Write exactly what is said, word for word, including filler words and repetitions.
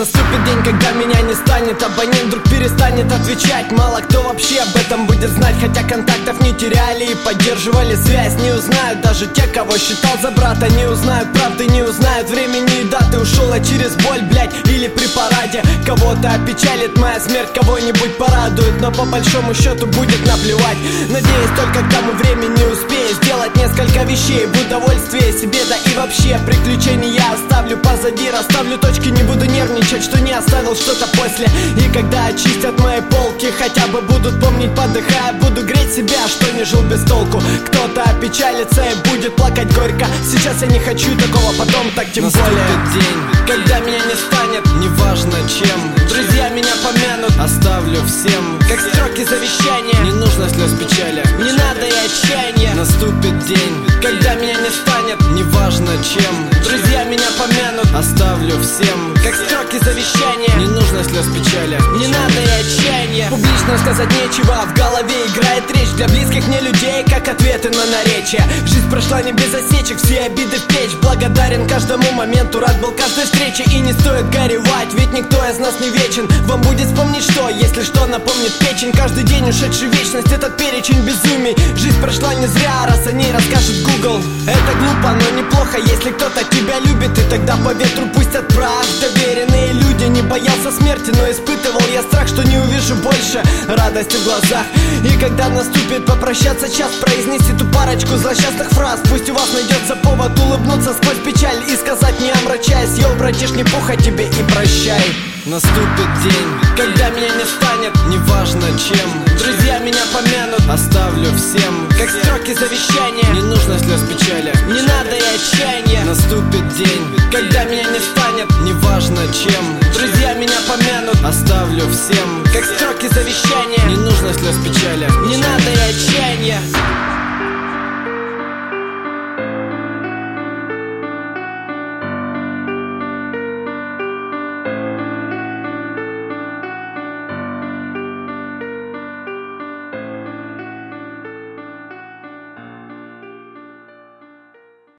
Наступит день, когда меня не станет, абонент вдруг перестанет отвечать. Мало кто вообще об этом будет знать, хотя контактов не теряли и поддерживали связь. Не узнают даже те, кого считал за брата. Не узнают правды, не узнают времени и даты. Ушел я через боль, блять, или при параде. Кого-то опечалит моя смерть, кого-нибудь порадует, но по большому счету будет наплевать. Надеюсь только к тому времени успею сделать несколько вещей в удовольствие себе, да и вообще приключений я оставлю позади. Расставлю точки, не буду нервничать, что не оставил что-то после. И когда очистят мои полки, хотя бы будут помнить, подыхая, буду греть себя, что не жил без толку. Кто-то опечалится и будет плакать горько. Сейчас я не хочу такого, потом так тем Наступит более день, когда меня не станет, неважно чем. друзья меня помянут, Оставлю всем, как строки завещания. не нужно слез печали. Не надо и отчаяния. Наступит день, Когда меня не станет, неважно чем. друзья меня помянут, Оставлю всем, как строки завещания. не нужно слез печали. Не надо и отчаяния. Публично сказать нечего, в голове играет речь для близких мне людей, как ответы на наречия. Жизнь прошла не без осечек, все обиды в печь. Благодарен каждому моменту, рад был каждой встрече. И не стоит горевать, ведь никто из нас не вечен. Вам будет вспомнить что, если что напомнит печень. Каждый день ушедший в вечность, этот перечень безумий. Жизнь прошла не зря, раз о ней расскажет Google. Это глупо, но неплохо, если кто-то тебя любит. И тогда по ветру пустят прах доверенные люди. Не боялся смерти, но испытывал я страх, что не увижу больше радости в глазах. И когда наступит попрощаться час, произнести ту парочку злосчастных фраз. Пусть у вас найдется повод улыбнуться сквозь печаль и сказать, не омрачаясь: йоу, братиш, не пуха тебе и прощай. Наступит день, Когда меня не станет, неважно чем. друзья меня помянут, Оставлю всем, как строки завещания. не нужно слез печали. Не надо и отчаяния. Наступит день, Когда меня не станет, неважно чем. друзья меня помянут, Оставлю всем, как строки завещания.